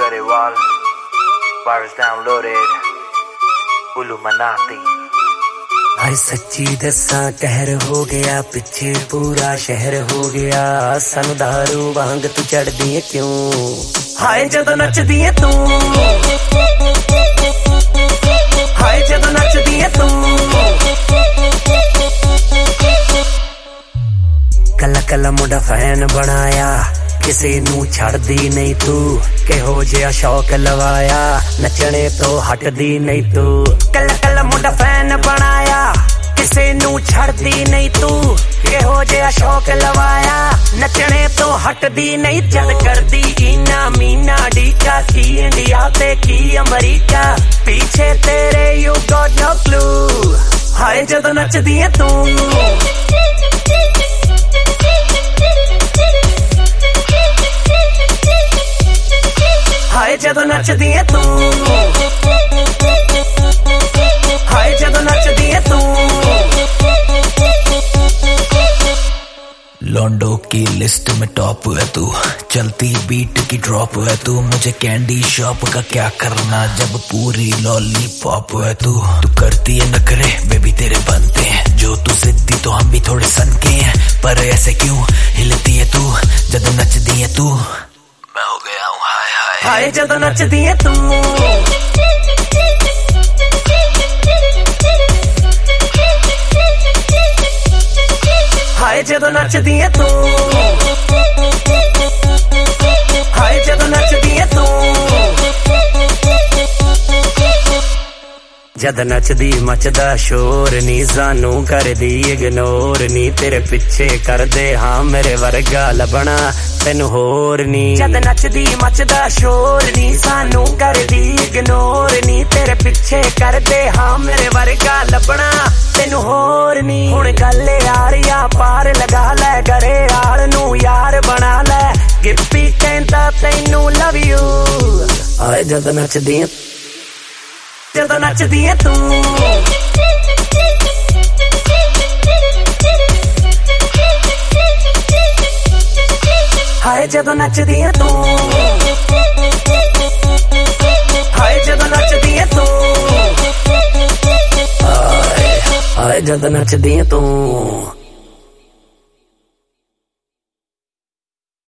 Garewal, virus downloaded, Illuminati। भाई सच्ची दसा कहर हो गया, पिछे पूरा शहर हो गया। सानू दारू वांग तू चढ़ दी क्यों? हाय जदों नचदी है तू, हाय जदों नचदी है तू। कला कला मुंडा फैन बनाया, किसी नू छड़दी नहीं तू। किहो जिहा शौक लवाया, नचने तो हटदी नहीं तू। कला कला मुंडा फैन बनाया, किसी नू छड़दी नहीं तू। किहो जिहा शौक लवाया, नचने तो हटदी नहीं। चल करदी इना मीना डीका, की इंडिया ते की अमरीका। पीछे तेरे यू गॉट नो क्लू। हाय जदों नचदी है तू, हाय जदों नचदी है तू, हाय जदों नचदी है तू। लॉन्डो की लिस्ट में टॉप है तू, चलती बीट की ड्रॉप है तू। मुझे कैंडी शॉप का क्या करना, जब पूरी लॉलीपॉप है तू। तू करती है नखरे बेबी तेरे बनते हैं, जो तू जिद्दी तो हम भी थोड़े सन के हैं। पर ऐसे क्यों हिलती है तू जब नचदी है तू? मैं हो गया हूँ हाय हाय, हाय जदों नचदी है तू, हाय जदों नचदी है तू, हाय जदों नचदी है तू। जद नचदी मचदा शोर नी, सानू करदी इग्नोर नी। तेरे पीछे कर दे हाँ मेरे वर्गा लबना तेन होर नी। जद नचदी मचदा शोर नी, सानू करदी इग्नोर नी। तेरे पीछे कर दे हाँ मेरे वर्गा लबना तेन होर नी। हुण गल यारिया पार लगा लै, गरे आल नू यार बना लै। गिप्पी कहंदा तैनू लव यू। हाय जद नचदी जदों नचदी है तू, हाय जदों नचदी है तू, हाय जदों नचदी है तू, हाय जदों नचदी है तू।